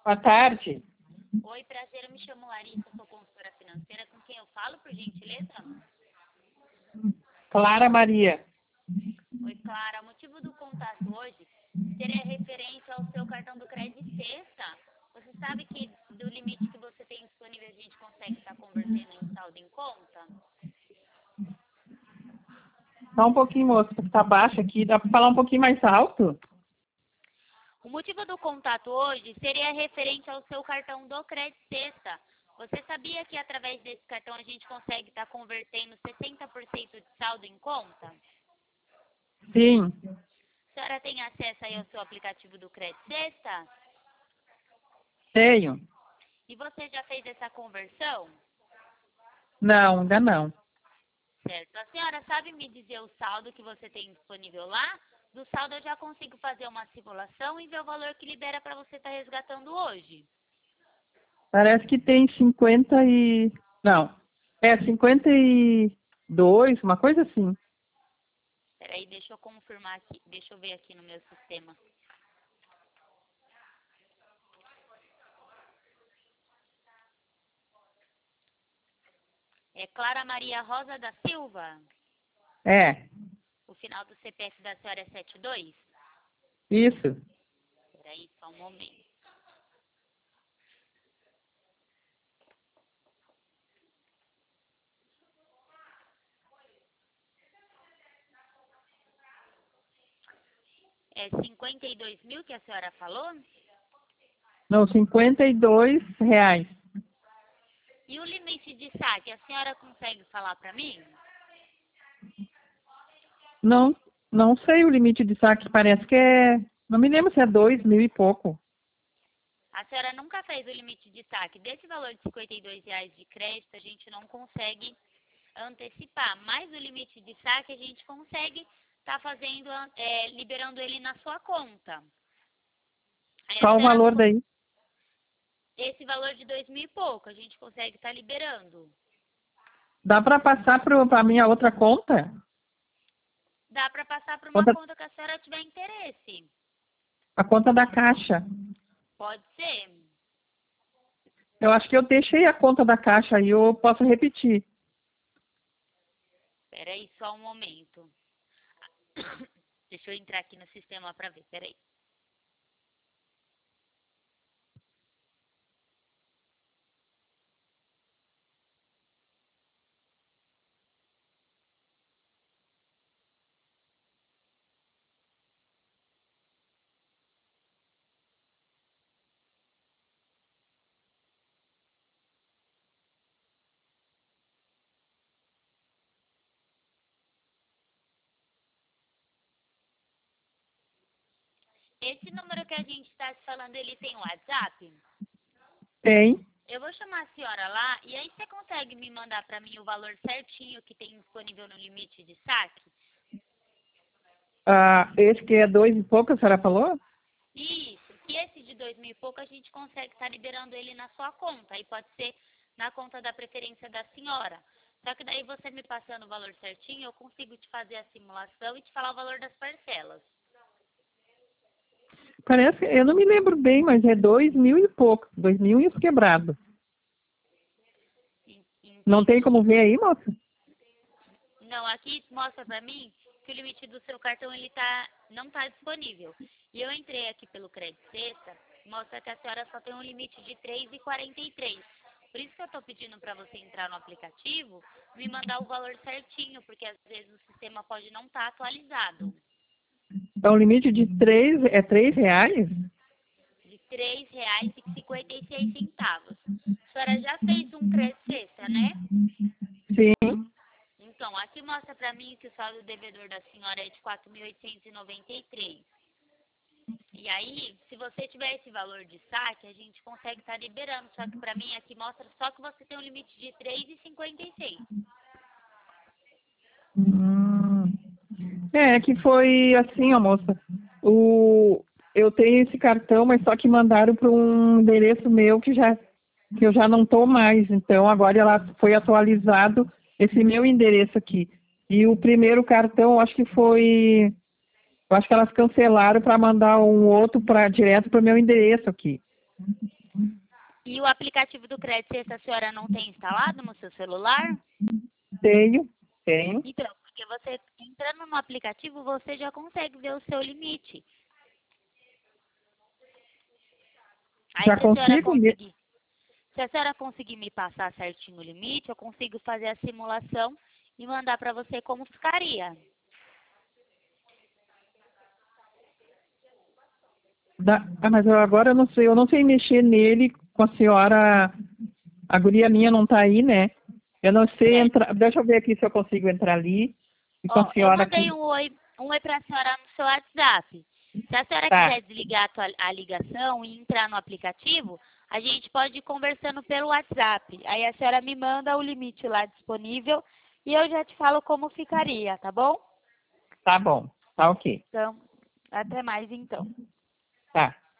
Boa tarde. Oi, prazer, eu me chamo Larissa, sou consultora financeira. Com quem eu falo, por gentileza? Clara Maria. Oi, Clara. O motivo do contato hoje seria referente ao seu cartão do Crédito Sexta. Você sabe que do limite que você tem disponível a gente consegue estar convertendo em saldo em conta? Só um pouquinho, moça, porque tá baixo aqui. Dá para falar um pouquinho mais alto? O motivo do contato hoje seria referente ao seu cartão do Crédito Sexta. Você sabia que através desse cartão a gente consegue estar convertendo 60% de saldo em conta? Sim. A senhora tem acesso aí ao seu aplicativo do Crédito Sexta? Tenho. E você já fez essa conversão? Não, ainda não. Certo. A senhora sabe me dizer o saldo que você tem disponível lá? Do saldo eu já consigo fazer uma simulação e ver o valor que libera para você estar resgatando hoje. Parece que tem 50 e... Não. 52, uma coisa assim. Peraí, deixa eu confirmar aqui. Deixa eu ver aqui no meu sistema. É Clara Maria Rosa da Silva? É, O final do CPF da senhora é 72? isso. Peraí, só um momento. É 52 mil que a senhora falou? Não, R$ 52. E o limite de saque, a senhora consegue falar para mim? Não, não sei o limite de saque, parece que é... Não me lembro se é 2.000 e pouco. A senhora nunca fez o limite de saque. Desse valor de R$ 52 de crédito, a gente não consegue antecipar. Mas o limite de saque, a gente consegue estar fazendo, liberando ele na sua conta. Aí a Qual o senhora valor daí? esse valor de 2.000 e pouco, a gente consegue estar liberando. Dá para passar para a minha outra conta? Dá para passar para uma Conta, conta que a senhora tiver interesse. a conta da Caixa. Pode ser. Eu acho que eu deixei a conta da Caixa aí, eu posso repetir. Espera aí só um momento. Deixa eu entrar aqui no sistema para ver. Espera aí. Esse número que a gente está se falando, ele tem WhatsApp? Tem. Eu vou chamar a senhora lá e aí você consegue me mandar para mim o valor certinho que tem disponível no limite de saque? Ah, esse que é 2 e pouco, a senhora falou? Isso, que esse de 2.000 e pouco a gente consegue estar liberando ele na sua conta. Aí pode ser na conta da preferência da senhora. Só que daí você me passando o valor certinho, eu consigo te fazer a simulação e te falar o valor das parcelas. Parece, eu não me lembro bem, mas é 2.000 e pouco. 2.000 e os quebrados. Não tem Entendi. como ver aí, moça? Não, aqui mostra pra mim que o limite do seu cartão ele não tá disponível. E eu entrei aqui pelo Crédito Sexta, mostra que a senhora só tem um limite de 3,43. Por isso que eu tô pedindo para você entrar no aplicativo, me mandar o valor certinho, porque às vezes o sistema pode não estar atualizado. Então, o limite de 3 é R$ 3? De R$ 3,56. A senhora já fez um Crédito Sexta, né? Sim. Então, aqui mostra para mim que o saldo devedor da senhora é de 4.893. E aí, se você tiver esse valor de saque, a gente consegue estar liberando. Só que para mim aqui mostra só que você tem um limite de 3,56. Hum. É que foi assim, ó, moça. O, eu tenho esse cartão, mas só que mandaram para um endereço meu que eu já não estou mais. Então, agora ela foi atualizado esse meu endereço aqui. E o primeiro cartão, eu acho que foi... Eu acho que elas cancelaram para mandar um outro direto para o meu endereço aqui. E o aplicativo do Crédito Sexta a senhora não tem instalado no seu celular? Tenho. Então, porque você entrando no aplicativo, você já consegue ver o seu limite. Aí Já consigo? se a senhora conseguir me passar certinho o limite, eu consigo fazer a simulação e mandar para você como ficaria. Mas agora eu não sei mexer nele com a senhora. A guria minha não tá aí, né? Eu não sei Certo. entrar. Deixa eu ver aqui se eu consigo entrar ali. E com Ó, a eu senhora mandei aqui. um oi para a senhora no seu WhatsApp. Se a senhora Tá, quiser desligar a ligação e entrar no aplicativo, a gente pode ir conversando pelo WhatsApp. Aí a senhora me manda o limite lá disponível e eu já te falo como ficaria, tá bom? tá bom. Tá ok. Então, até mais então. Tá.